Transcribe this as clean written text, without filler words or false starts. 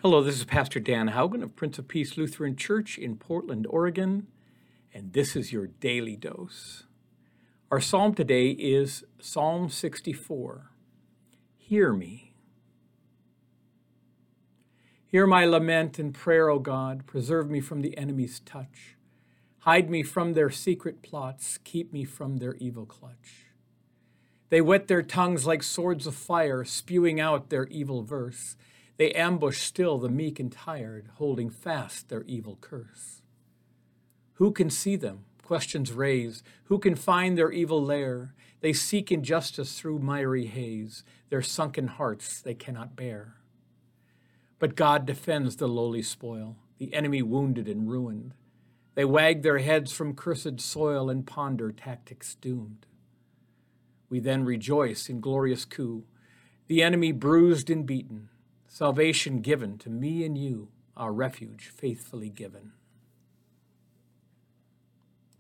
Hello, this is Pastor Dan Haugen of Prince of Peace Lutheran Church in Portland, Oregon, and this is your daily dose. Our psalm today is Psalm 64. Hear me. Hear my lament and prayer, O God. Preserve me from the enemy's touch. Hide me from their secret plots. Keep me from their evil clutch. They whet their tongues like swords of fire, spewing out their evil verse. They ambush still the meek and tired, holding fast their evil curse. Who can see them? Questions raise. Who can find their evil lair? They seek injustice through miry haze. Their sunken hearts they cannot bear. But God defends the lowly spoil, the enemy wounded and ruined. They wag their heads from cursed soil and ponder tactics doomed. We then rejoice in glorious coup, the enemy bruised and beaten, salvation given to me and you, our refuge faithfully given.